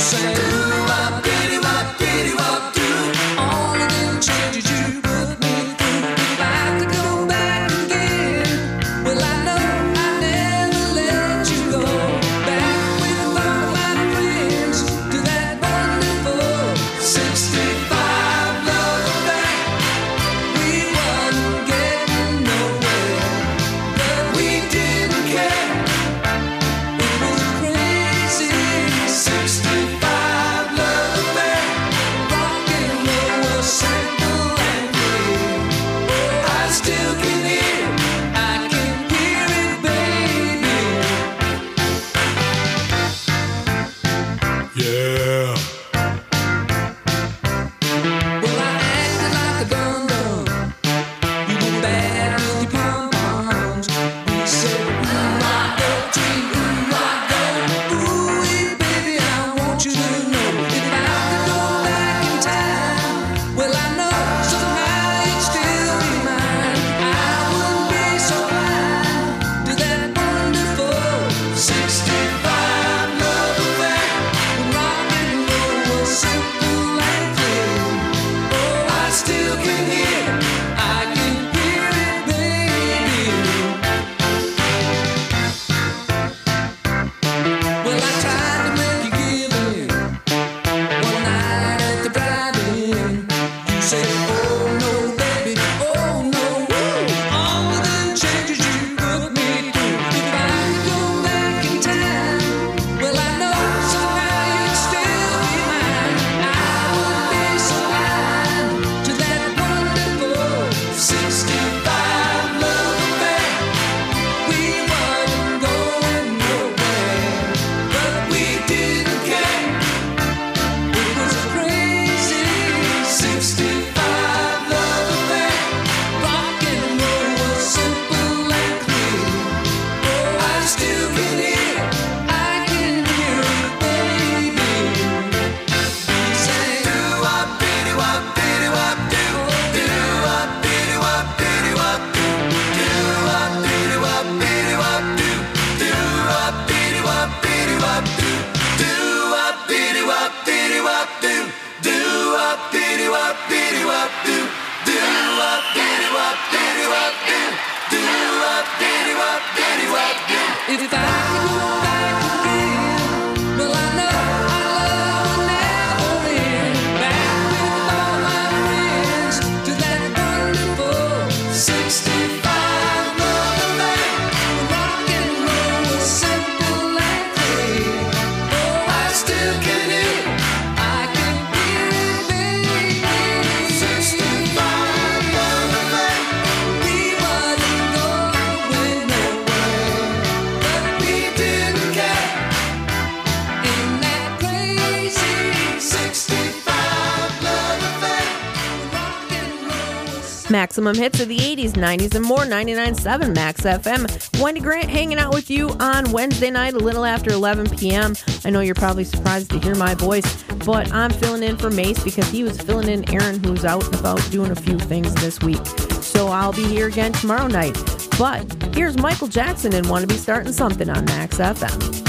Maximum hits of the 80s, 90s, and more. 99.7 Max FM. Wendy Grant hanging out with you on Wednesday night, a little after 11 p.m. I know you're probably surprised to hear my voice, but I'm filling in for Mace because he was filling in Aaron, who's out and about doing a few things this week. So I'll be here again tomorrow night. But here's Michael Jackson and Want to Be Starting Something on Max FM.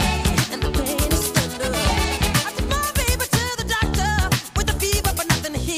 Doctor with a fever, but nothing to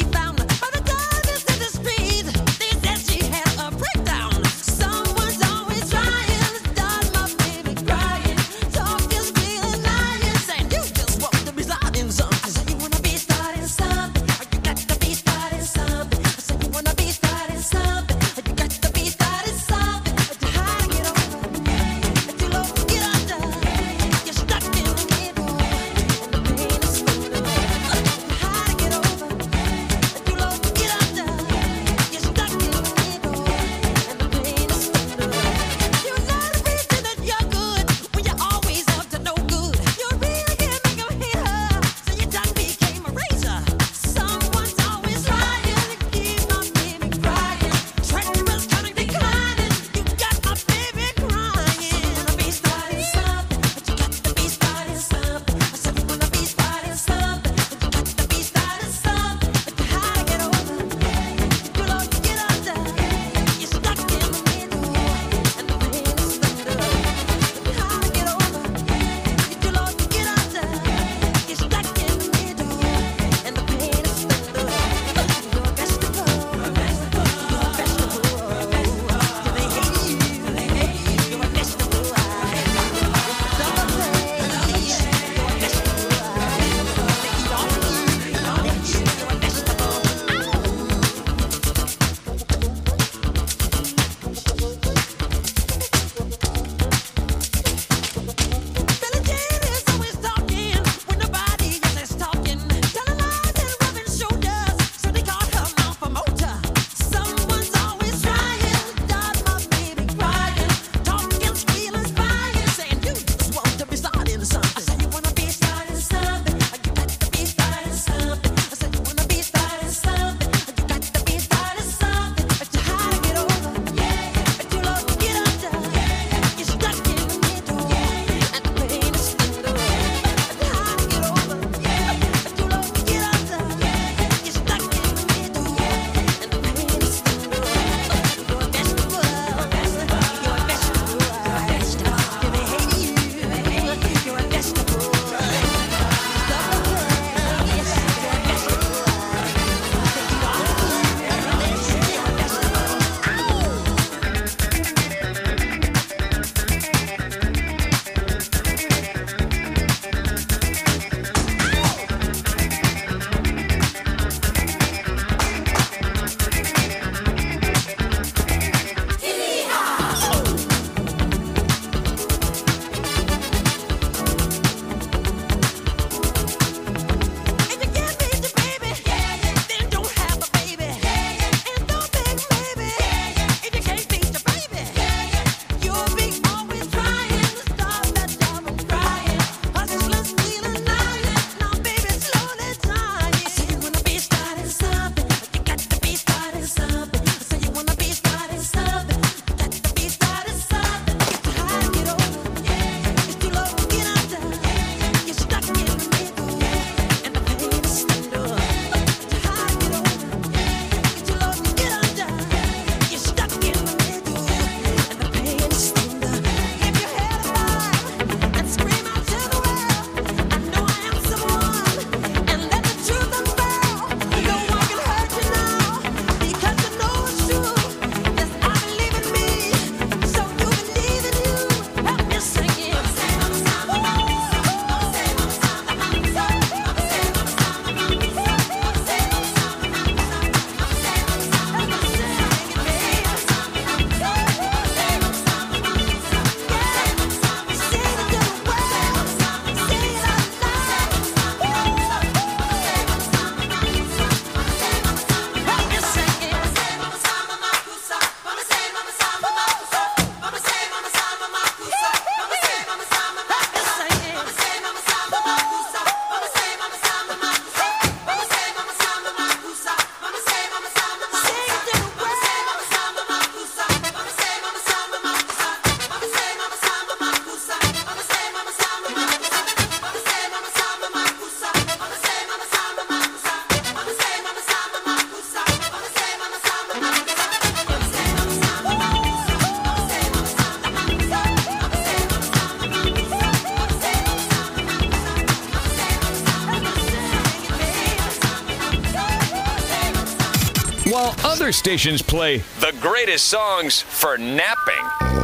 While other stations play the greatest songs for napping,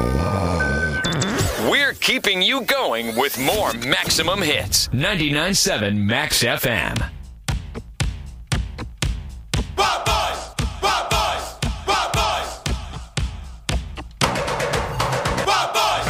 we're keeping you going with more Maximum Hits. 99.7 Max FM. Wild boys! Wild boys! Wild boys! Wild boys!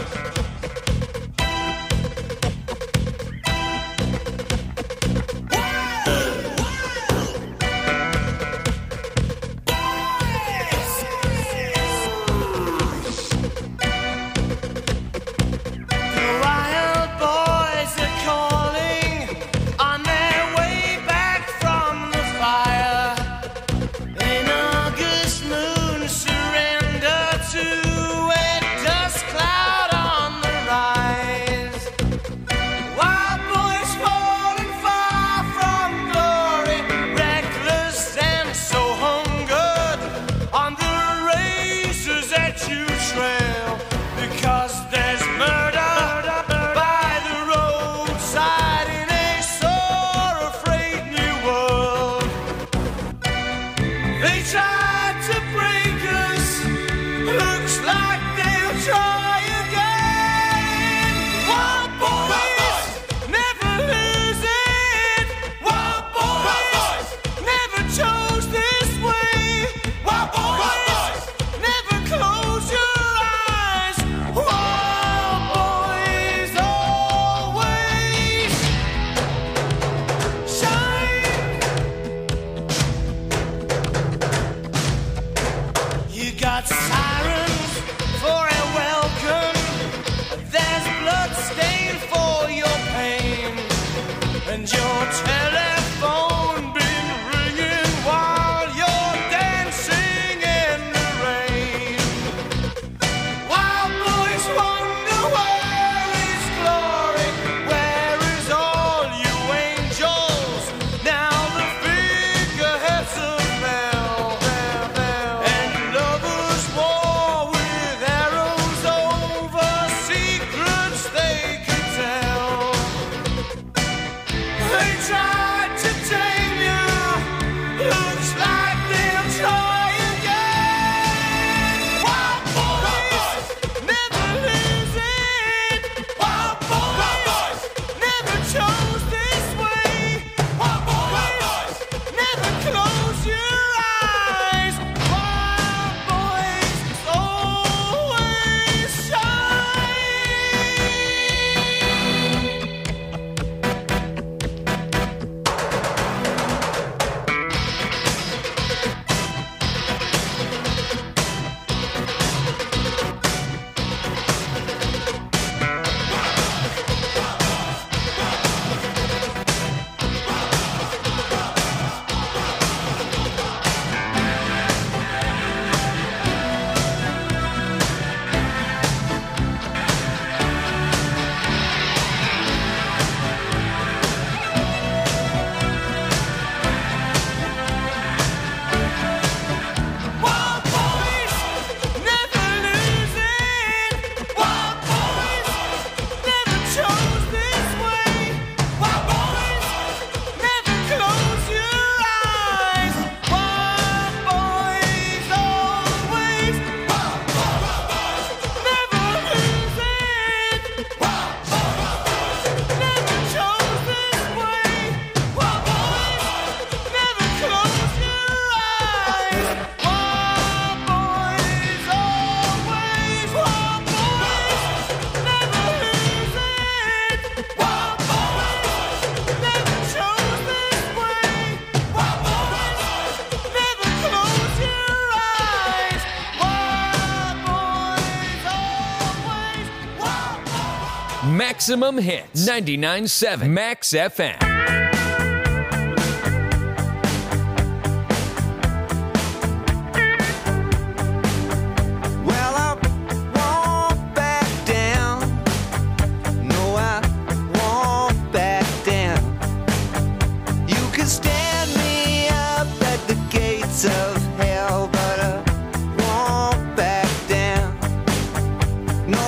Maximum Hits. 99.7 Max FM.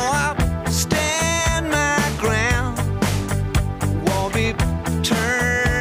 Stand my ground, won't be turned.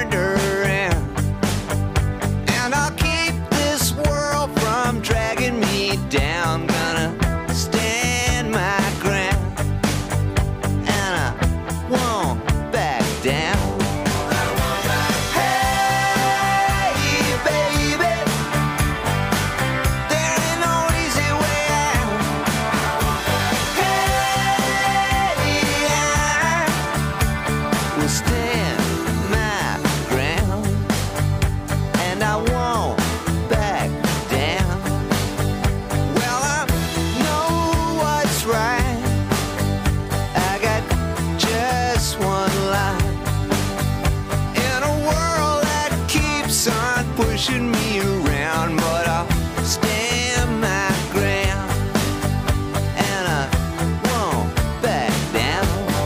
pushing me around, but I'll stand my ground, and I won't back down.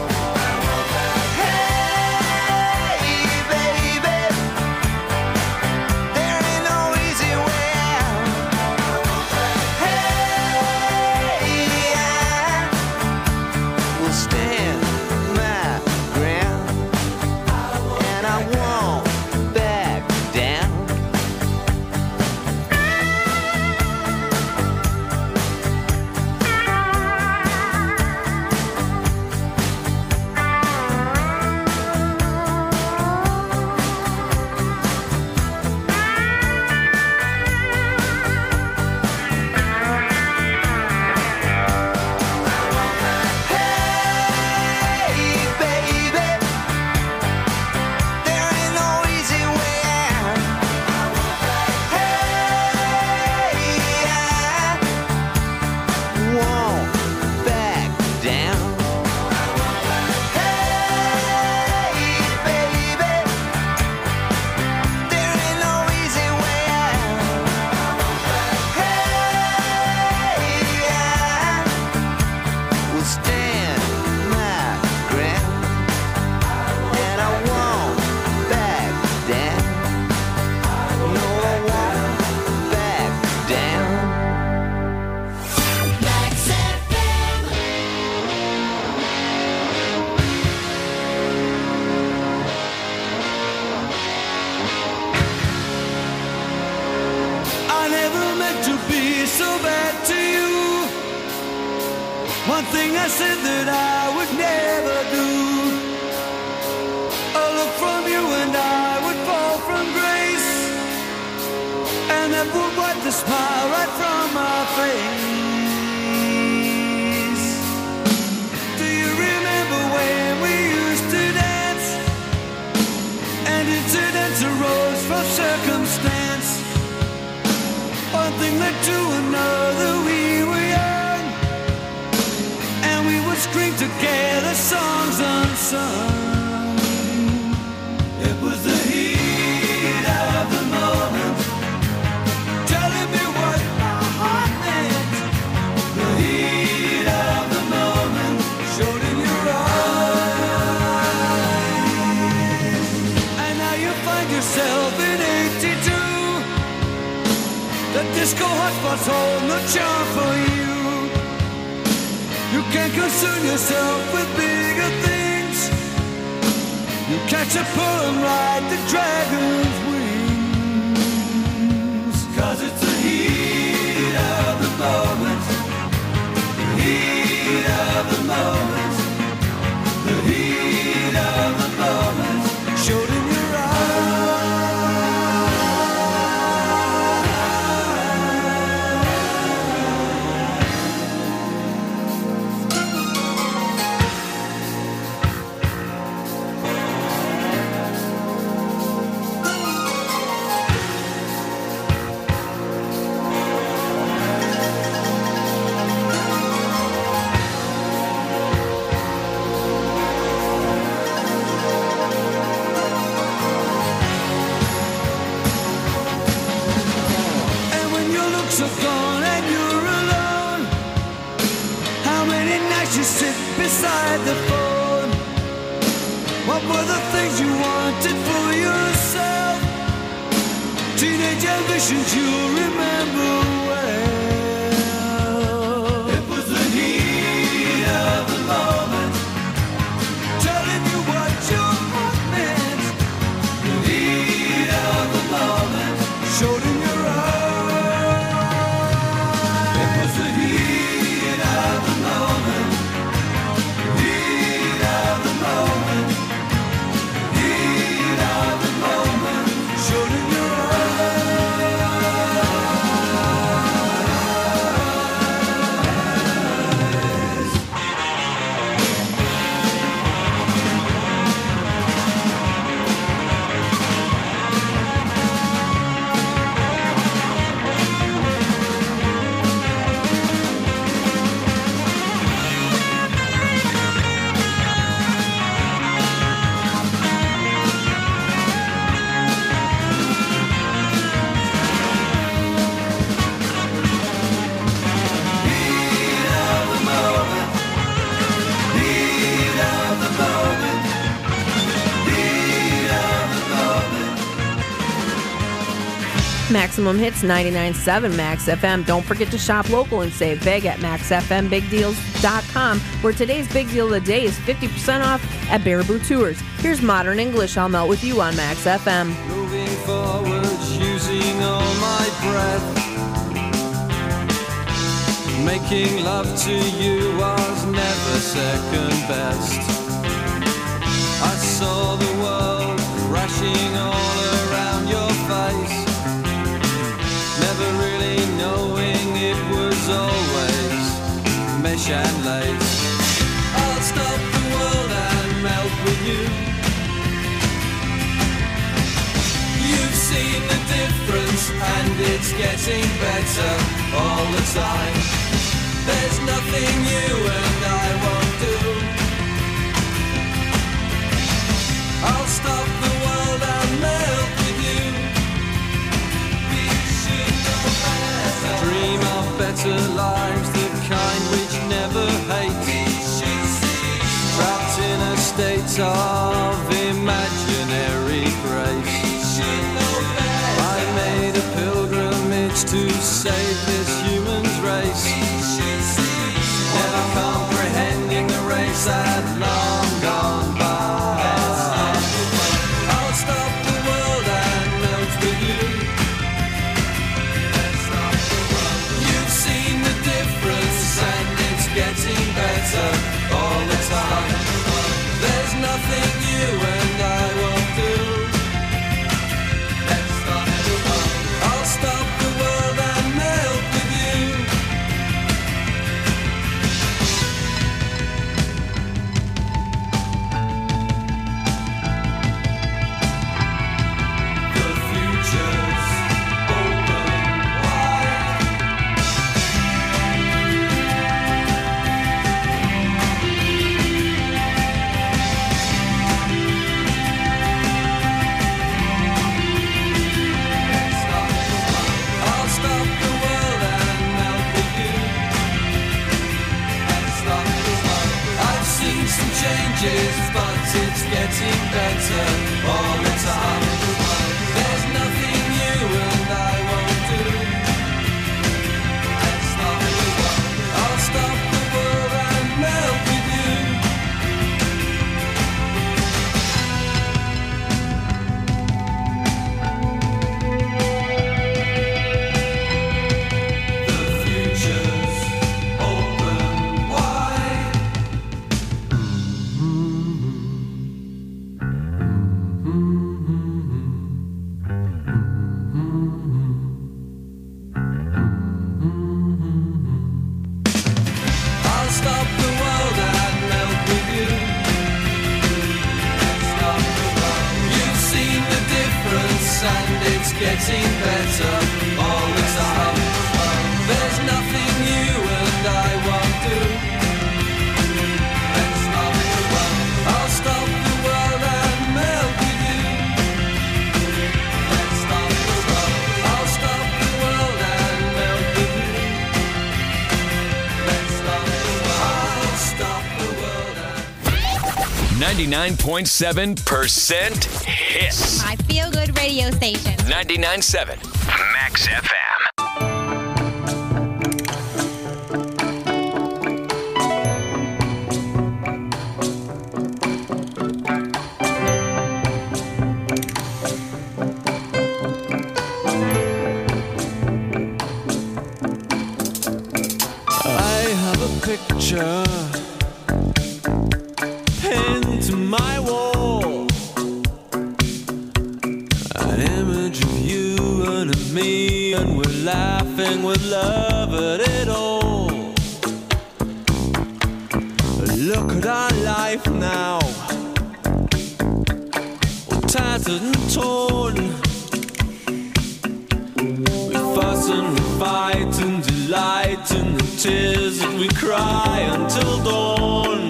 Hey, baby, there ain't no easy way out. Hey, I will stand my ground, and I won't back down. Hey, baby, there ain't no easy way out. Hey, I won't back down. Hey, baby, there ain't no easy way out. Hey, I will stand my ground, and I won't back down. No, I won't back down. Max FM. I never meant to be so bad to you. One thing I said that I would never do. A look from you and I would fall from grace, and that would wipe the smile right from my face. Do you remember when we used to dance, and incidents arose from circumstance? One thing led to another, we were young, and we would scream together songs unsung. It was the heat of the moment, telling me what my heart meant. The heat of the moment showed in your eyes, and now you find yourself in 82. The disco hotspots hold no charm for you. You can't concern yourself with bigger things. You catch a pull and ride the dragon's wings. 'Cause it's the heat of the moment. The heat of the moment. The heat of the moment showed in your And when your looks are gone and you're alone, how many nights you sit beside the phone? What were the things you wanted for yourself? Teenage ambitions you remember well. It was the heat of the moment, telling you what your heart meant. The heat of the moment showed in your eyes. It was the heat of the moment. Heat of the moment. Heat of the moment showed in your eyes. Maximum Hits 99.7 Max FM. Don't forget to shop local and save big at maxfmbigdeals.com, where today's big deal of the day is 50% off at Baraboo Tours. Here's Modern English, I'll Melt With You on Max FM. Moving forwards, using all my breath. Making love to you was never second best. I saw the world crashing all around your face, never really knowing it was always mesh and lace. I'll stop the world and melt with you. You've seen the difference and it's getting better all the time. There's nothing you and I won't do. I'll stop the world and melt with you. We should know better. Dream of better lives, the kind which never hate. We should see. Trapped in a state of imaginary grace. We should know better. I made a pilgrimage to save this human's race. We should see. Never comprehending the race had long gone by. Getting better all the time. There's nothing you and I won't do. Let's stop the world. I'll stop the world and melt with you. The future's open wide. Changes, but it's getting better all the time. There's nothing you and I won't do. Let's stop the world. I'll stop the world and melt with you. The future's open wide. And it's getting better all the time. There's nothing you and I won't do. Let's stop the world. I'll stop the world and melt with you. Let's stop the world. I'll stop the world and melt with you. Let's stop the world. I'll stop the world and 99.7% hits. My feel-good radio station. 99.7 Max FM. I have a picture pinned to my wall, an image of you and of me, and we're laughing with love at it all. Look at our life now, all tattered and torn. We fuss and we fight and delight in the tears that we cry until dawn.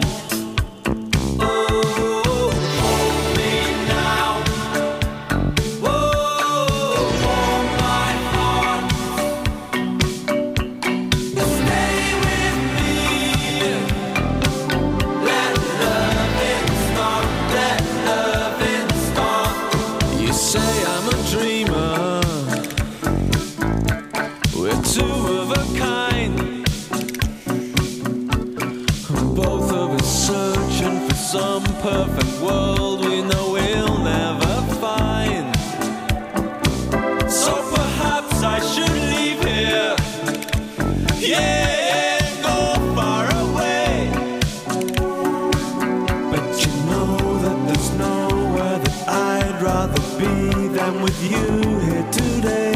We're two of a kind. Both of us searching for some perfect world we know we'll never find. So perhaps I should leave here. Yeah, go far away. But you know that there's nowhere that I'd rather be than with you here today.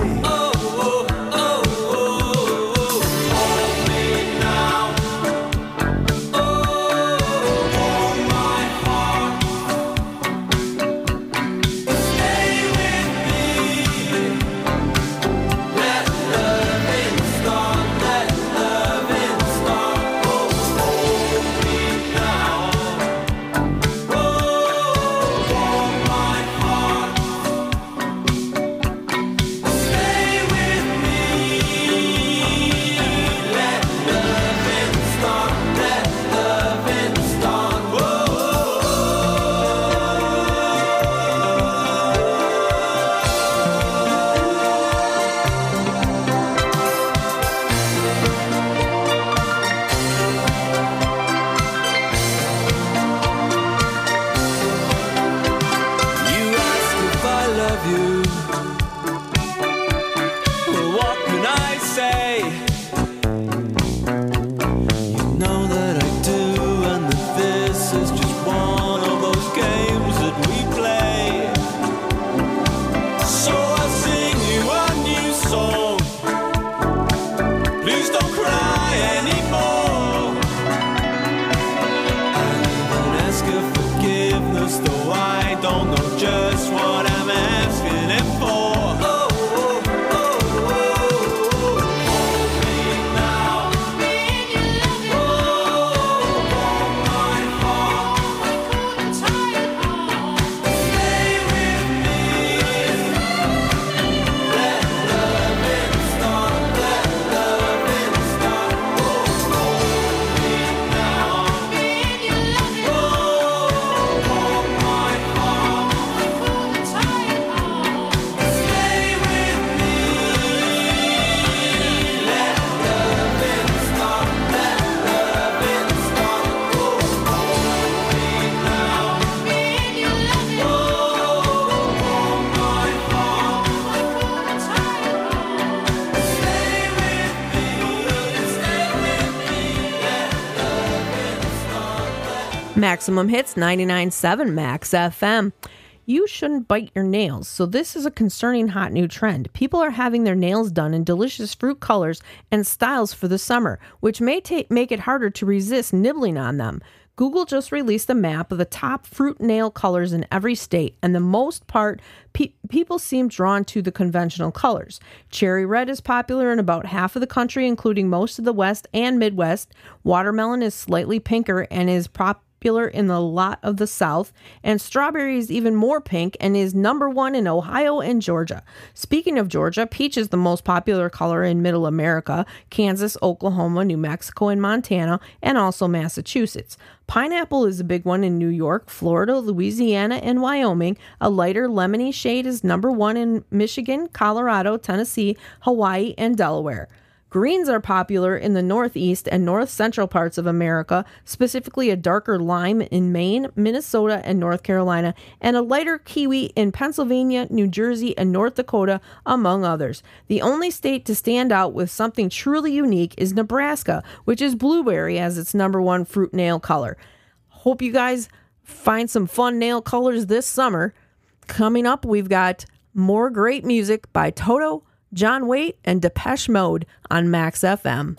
Maximum Hits 99.7 Max FM. You shouldn't bite your nails, so this is a concerning hot new trend. People are having their nails done in delicious fruit colors and styles for the summer, which may make it harder to resist nibbling on them. Google just released a map of the top fruit nail colors in every state, and the most part, people seem drawn to the conventional colors. Cherry red is popular in about half of the country, including most of the West and Midwest. Watermelon is slightly pinker and is popular in a lot of the South, and strawberry is even more pink and is number one in Ohio and Georgia. Speaking of Georgia, peach is the most popular color in Middle America, Kansas, Oklahoma, New Mexico, and Montana, and also Massachusetts. Pineapple is a big one in New York, Florida, Louisiana, and Wyoming. A lighter lemony shade is number one in Michigan, Colorado, Tennessee, Hawaii, and Delaware. Greens are popular in the northeast and north central parts of America, specifically a darker lime in Maine, Minnesota, and North Carolina, and a lighter kiwi in Pennsylvania, New Jersey, and North Dakota, among others. The only state to stand out with something truly unique is Nebraska, which is blueberry as its number one fruit nail color. Hope you guys find some fun nail colors this summer. Coming up, we've got more great music by Toto, John Waite, and Depeche Mode on Max FM.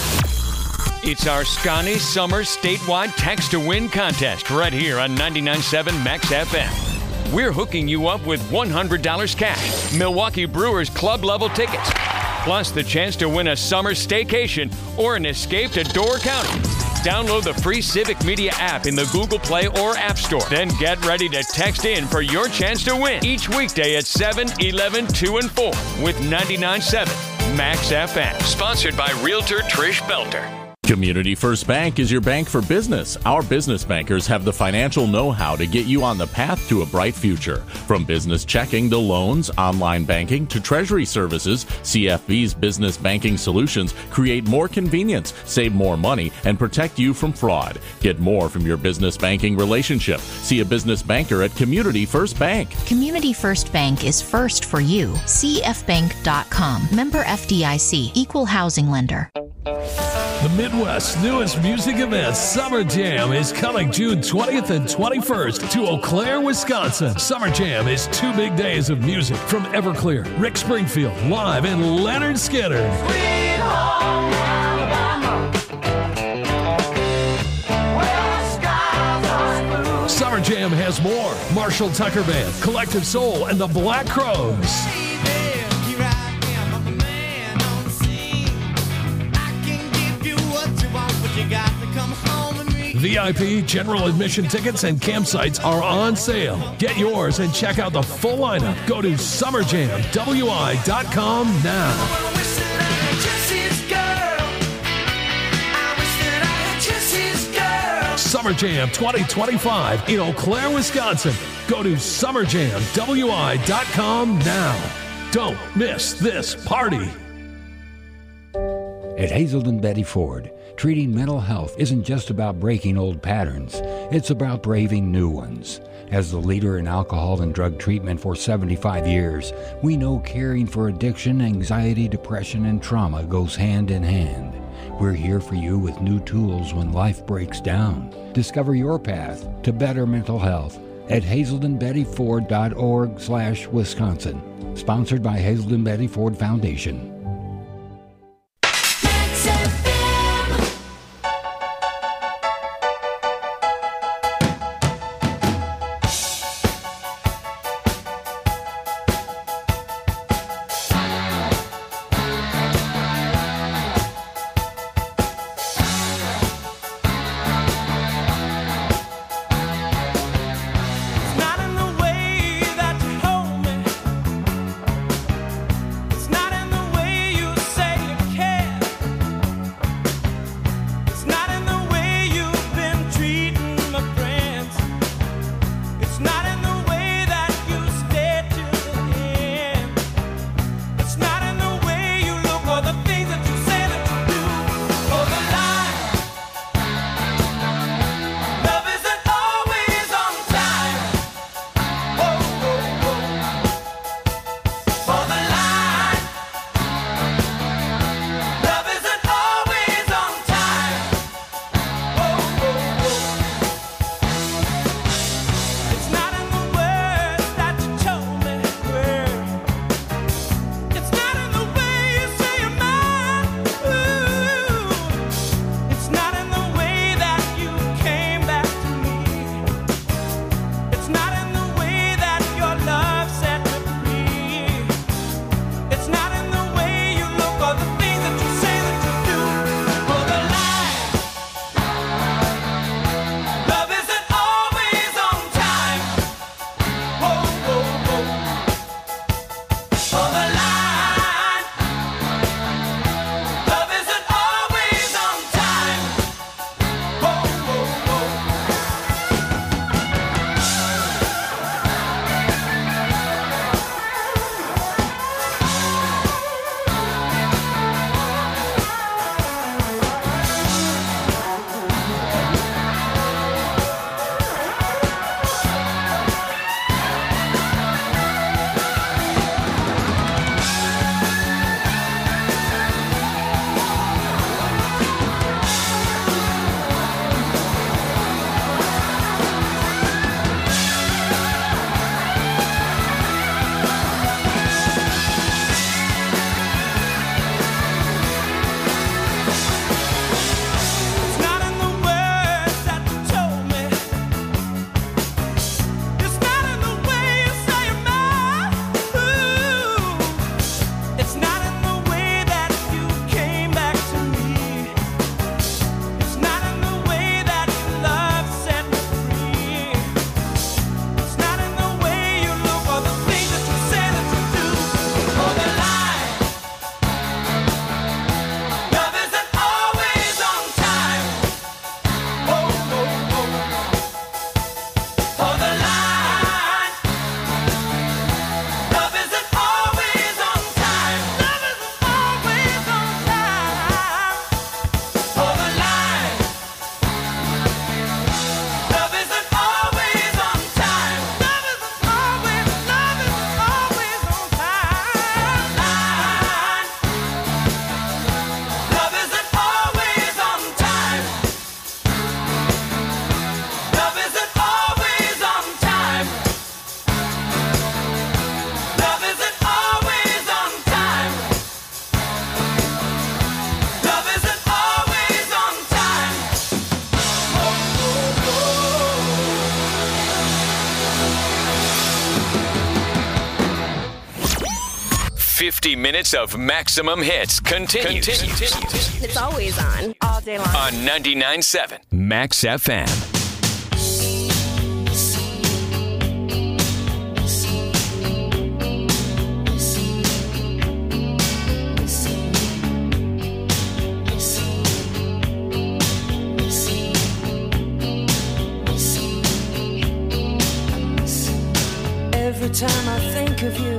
It's our Scotty Summer Statewide Text to Win contest right here on 99.7 Max FM. We're hooking you up with $100 cash, Milwaukee Brewers club level tickets, plus the chance to win a summer staycation or an escape to Door County. Download the free Civic Media app in the Google Play or App Store. Then get ready to text in for your chance to win each weekday at 7, 11, 2, and 4 with 99.7 Max FM. Sponsored by Realtor Trish Belter. Community First Bank is your bank for business. Our business bankers have the financial know-how to get you on the path to a bright future. From business checking to loans, online banking to treasury services, CFB's business banking solutions create more convenience, save more money, and protect you from fraud. Get more from your business banking relationship. See a business banker at Community First Bank. Community First Bank is first for you. CFbank.com. Member FDIC. Equal housing lender. The Midwest's newest music event, Summer Jam, is coming June 20th and 21st to Eau Claire, Wisconsin. Summer Jam is 2 big days of music from Everclear, Rick Springfield, live, and Leonard Skinner. Sweet home Alabama, where the skies are blue. Summer Jam has more. Marshall Tucker Band, Collective Soul, and the Black Crowes. VIP, general admission tickets, and campsites are on sale. Get yours and check out the full lineup. Go to summerjamwi.com now. Summer Jam 2025 in Eau Claire, Wisconsin. Go to summerjamwi.com now. Don't miss this party. At Hazelden Betty Ford, treating mental health isn't just about breaking old patterns, it's about braving new ones. As the leader in alcohol and drug treatment for 75 years, we know caring for addiction, anxiety, depression, and trauma goes hand in hand. We're here for you with new tools when life breaks down. Discover your path to better mental health at hazeldenbettyford.org/Wisconsin. Sponsored by Hazelden Betty Ford Foundation. Not in the way that you hold me. It's not in the way 50 minutes of maximum hits continues. It's always on. All day long. On 99.7 Max FM. Every time I think of you,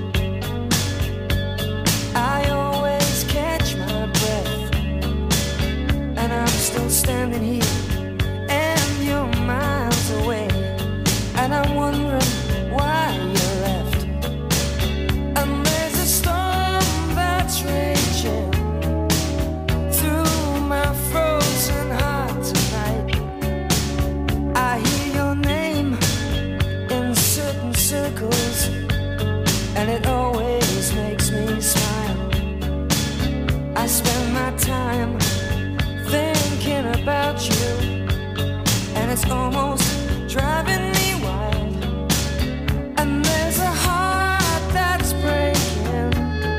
I always catch my breath, and I'm still standing here, and you're miles away, and I'm wondering why you left. And there's a storm that's raging through my frozen heart tonight. I hear your name in certain circles, and it always makes me smile. I spend my time thinking about you, and it's almost driving me wild. And there's a heart that's breaking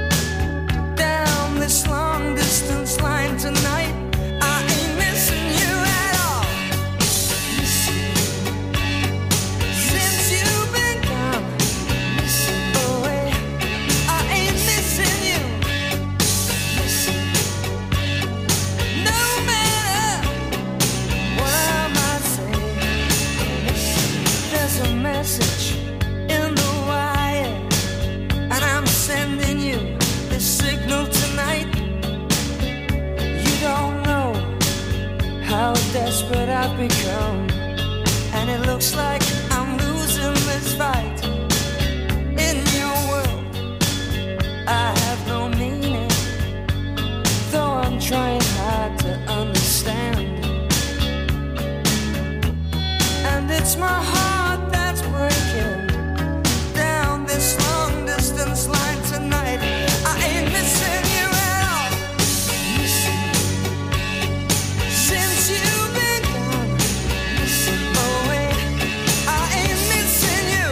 down this long distance line tonight. I ain't missing you at all. Since you've been gone away, I ain't missing you. No matter what I might say, there's a message in the wire, and I'm sending you this signal tonight. You don't know how desperate I've become, and it looks like I'm losing this fight. In your world, I have no meaning, though I'm trying hard to understand. And it's my heart that's breaking down this long distance line tonight. I ain't missing you at all. Since you've been gone away, I ain't missing you.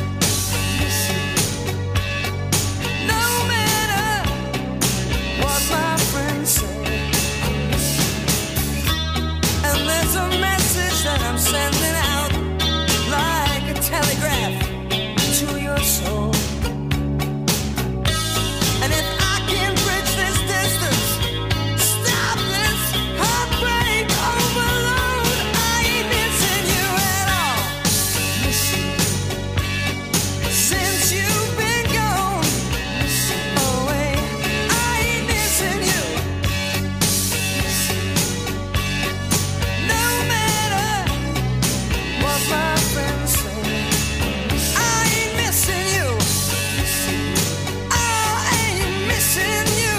No matter what my friends say. And there's a message that I'm sending out like a telegraph to your soul. And if I can bridge this distance, stop this heartbreak overload, I ain't missing you at all. Since you've been gone away, I ain't missing you. No matter what my friends say, I ain't missing you. I ain't missing you.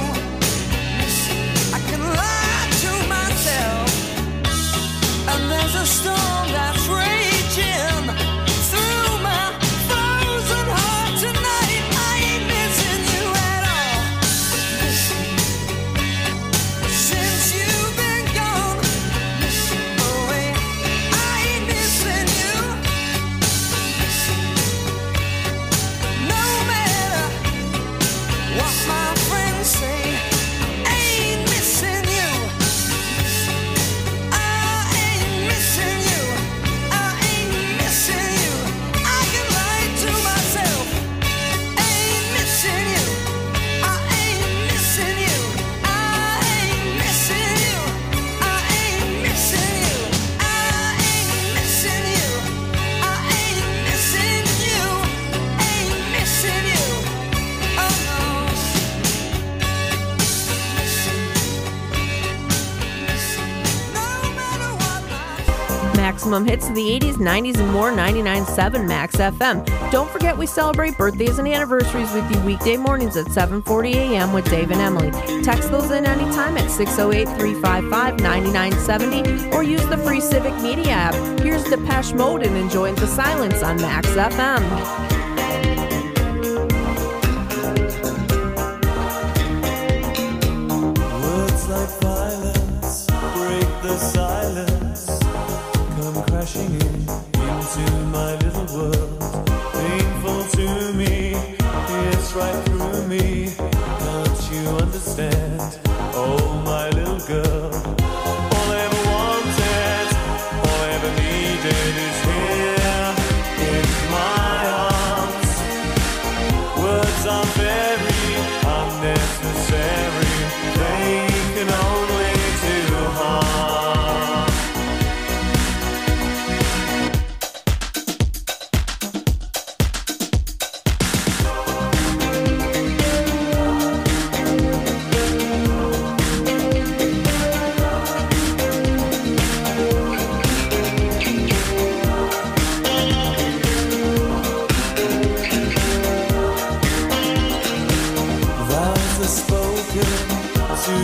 I can lie to myself, and there's a storm that's raging through my frozen heart tonight. I ain't missing you at all. Since you've been gone away, I ain't missing you. No matter what my friends say, ain't missing you. I ain't missing you. I ain't missing you. I can lie to myself. Ain't missing you. I ain't missing you. I ain't missing you. I ain't missing you. I ain't missing you. I ain't missing you. Ain't missing you. Oh no. No matter what my Maximum hits of the 80s, 90s, and more. 99.7 Max FM. Don't forget we celebrate birthdays and anniversaries with you weekday mornings at 7:40 a.m. with Dave and Emily. Text those in anytime at 608-355-9970 or use the free Civic Media app. Here's Depeche Mode and Enjoying the Silence on Max FM. Words like violence break the silence, come crashing into my little world. Painful to me, it's right through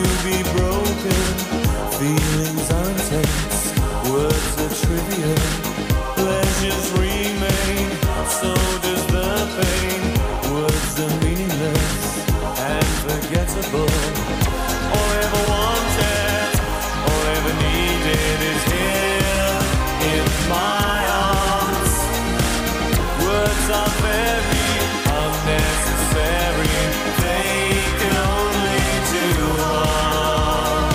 be broken, feelings intense, words are trivial, pleasures remain, so does the pain. Words are meaningless and forgettable. All I ever wanted, all I ever needed is here in my arms. Words are very unnecessary, they can only do harm.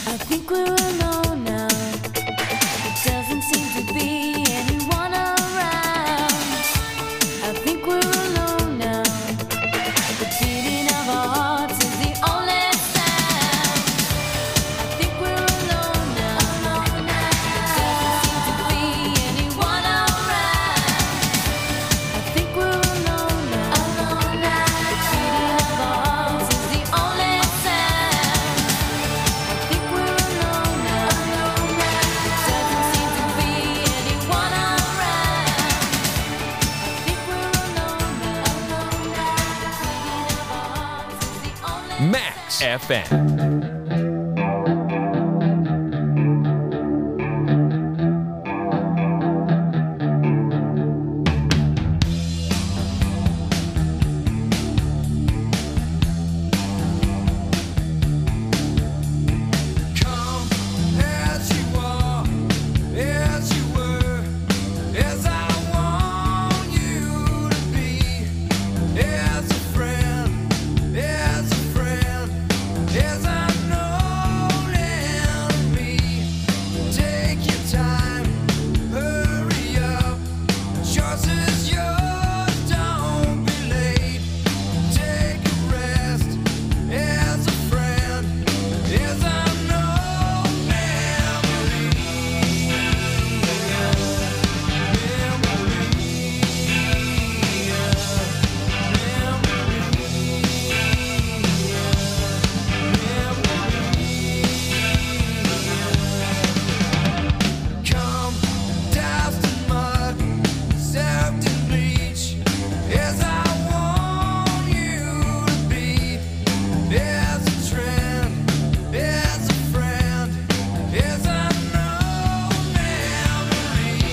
I think we're alone now. It doesn't seem to be anyone around. I think we're alone now. The beating of our hearts is the only sound. I think we're alone now. It doesn't seem to be anyone around. I think we're alone now. The beating of our hearts is the only sound. I think we're alone now. It doesn't seem to be anyone around. I think we're alone now. The beating of our hearts is the only Max FM. Come as you are, as you were, as I want you to be, as a friend, as unknown enemy. Take your time, hurry up. Choice is yours, don't be late. Take a rest, as a friend, as unknown memory. Come, dust and mud, soaked in bleach, as I want you to be, as a trend, as a friend, as unknown memory.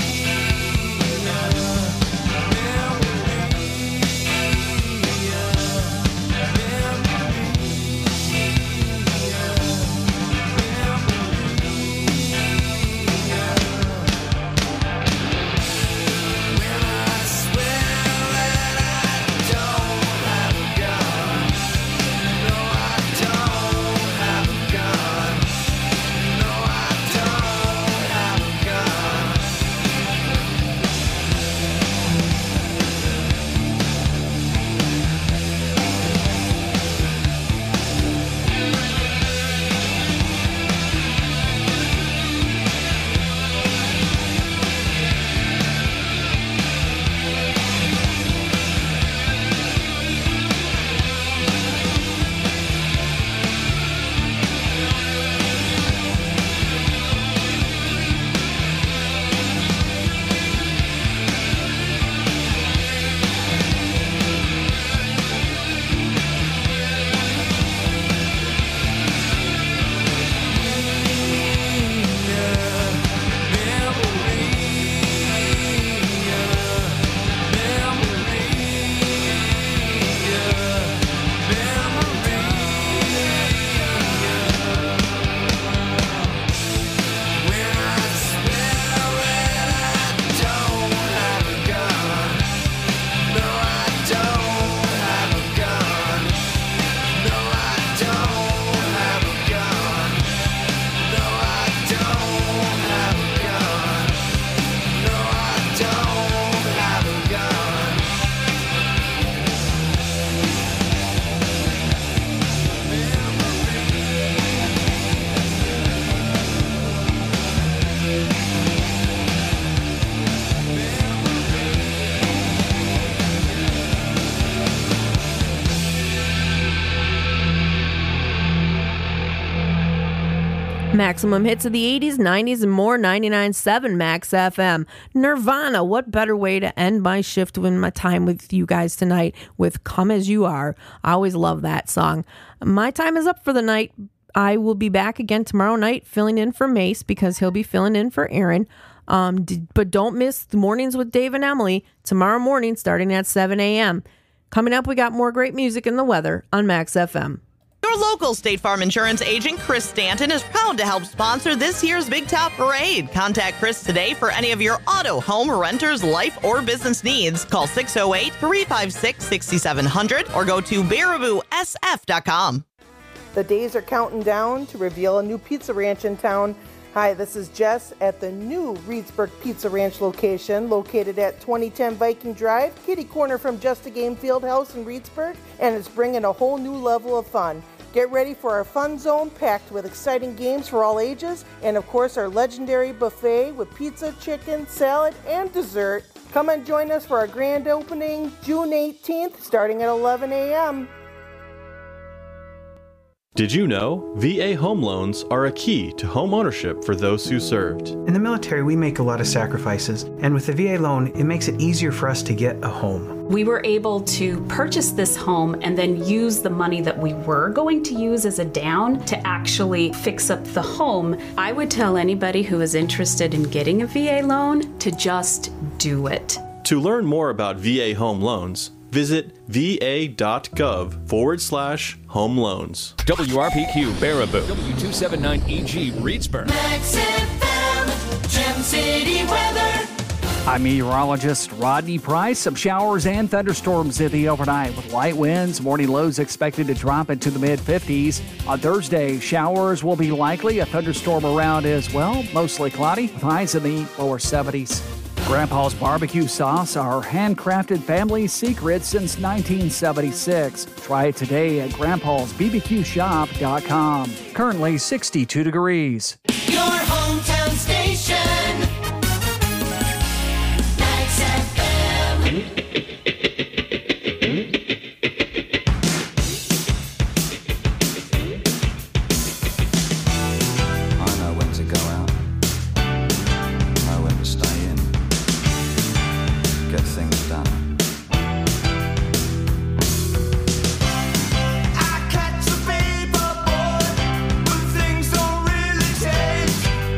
When I swear that I don't have a gun, no, I don't have a gun, no, I don't have a gun. When I swear that I don't have a gun, no, I don't have a gun, no, I don't have a gun, no, I don't have a gun, no, I don't have a gun. Maximum hits of the 80s, 90s, and more. 99.7 Max FM. Nirvana. What better way to end my shift when my time with you guys tonight with Come As You Are. I always love that song. My time is up for the night. I will be back again tomorrow night filling in for Mace because he'll be filling in for Aaron. But don't miss the Mornings with Dave and Emily tomorrow morning starting at 7 a.m. Coming up, we got more great music and the weather on Max FM. Your local State Farm insurance agent, Chris Stanton, is proud to help sponsor this year's Big Top Parade. Contact Chris today for any of your auto, home, renters, life, or business needs. Call 608-356-6700 or go to baraboo.sf.com. The days are counting down to reveal a new pizza ranch in town. Hi, this is Jess at the new Reedsburg Pizza Ranch location, located at 2010 Viking Drive, kitty corner from Just a Game Fieldhouse in Reedsburg, and it's bringing a whole new level of fun. Get ready for our fun zone packed with exciting games for all ages, and of course our legendary buffet with pizza, chicken, salad, and dessert. Come and join us for our grand opening June 18th, starting at 11 a.m. Did you know VA home loans are a key to home ownership for those who served? In the military, we make a lot of sacrifices, and with the VA loan, it makes it easier for us to get a home. We were able to purchase this home and then use the money that we were going to use as a down to actually fix up the home. I would tell anybody who is interested in getting a VA loan to just do it. To learn more about VA home loans, visit va.gov/home loans. WRPQ Baraboo, W279EG Reedsburg. Max FM, Gem City weather. I'm meteorologist Rodney Price. Some showers and thunderstorms in the overnight with light winds. Morning lows expected to drop into the mid-50s. On Thursday, showers will be likely. A thunderstorm around as well. Mostly cloudy with highs in the lower 70s. Grandpa's Barbecue Sauce, our handcrafted family secret since 1976. Try it today at grandpa'sbbqshop.com. Currently 62 degrees. Your hometown station. Max FM. I know when to go out. Know when to stay in. Get things done. I catch a paper boy, but things don't really change.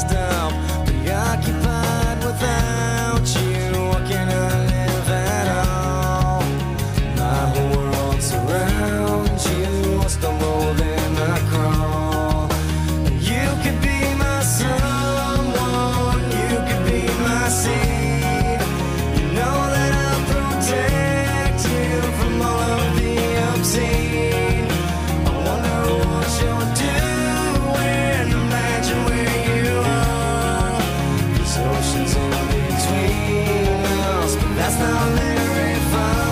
stop. Preoccupied without you, what can I live at all? My whole world surrounds you, I stumble then I crawl. You could be my someone, you could be my seed. You know that I'll protect you from all of the obscene. I wonder what you're doing, imagine where you are. There's oceans in between us, but that's not very far.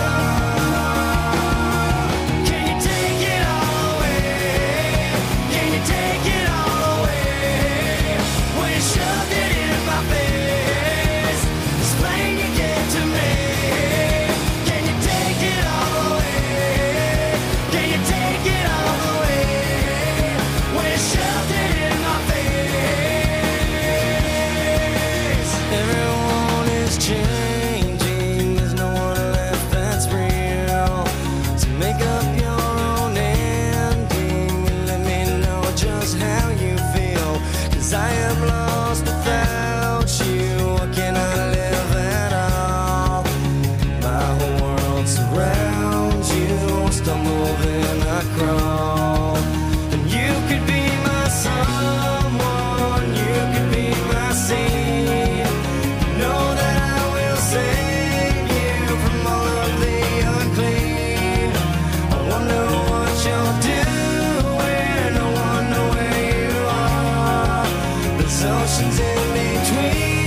Can you take it all away? Can you take it all away? When you shoved it in my face, it's plain you get to me. Can you take it all away? Can you take it all away? When you shoved it in my face. Everyone is changing, there's no one left that's real. So make up your own ending and let me know just how you feel. 'Cause I am lost without you, what can I live at all? My whole world surrounds you, stumble then I crawl. And you could be my someone, you could be my seed. Know that I will save you from all of the unclean. I wonder what you're doing, I wonder where you are. There's oceans in between